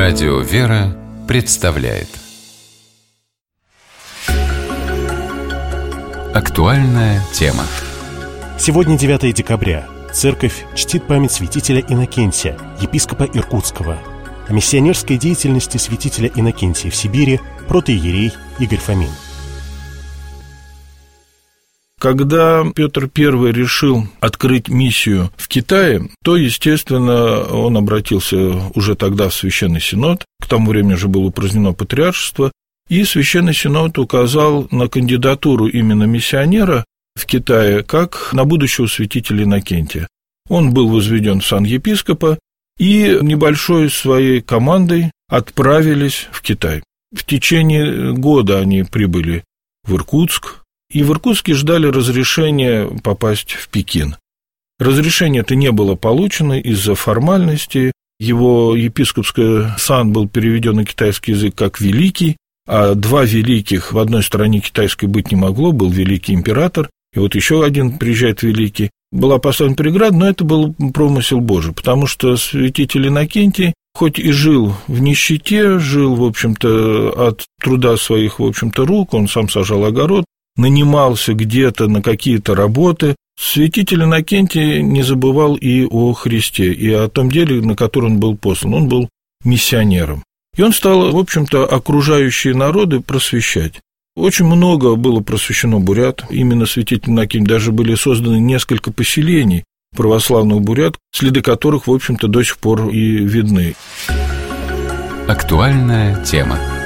Радио «Вера» представляет актуальная тема. Сегодня 9 декабря. Церковь чтит память святителя Иннокентия, епископа Иркутского. О миссионерской деятельности святителя Иннокентия в Сибири протоиерей Игорь Фомин. Когда Петр I решил открыть миссию в Китае, то, естественно, он обратился уже тогда в Священный Синод, к тому времени уже было упразднено патриаршество, и Священный Синод указал на кандидатуру именно миссионера в Китае как на будущего святителя Иннокентия. Он был возведен в сан епископа и небольшой своей командой отправились в Китай. В течение года они прибыли в Иркутск, и в Иркутске ждали разрешения попасть в Пекин. Разрешение-то не было получено из-за формальности. Его епископский сан был переведен на китайский язык как «великий», а два великих в одной стране китайской быть не могло, был великий император, и вот еще один приезжает великий. Была поставлена преграда, но это был промысел Божий, потому что святитель Иннокентий, хоть и жил в нищете, жил, в общем-то, от труда своих, в общем-то, рук, он сам сажал огород, нанимался где-то на какие-то работы, святитель Иннокентий не забывал и о Христе, и о том деле, на которое он был послан. Он был миссионером. И он стал, в общем-то, окружающие народы просвещать. Очень много было просвещено бурят, именно святитель Иннокентий, даже были созданы несколько поселений православных бурят, следы которых, в общем-то, до сих пор и видны. Актуальная тема.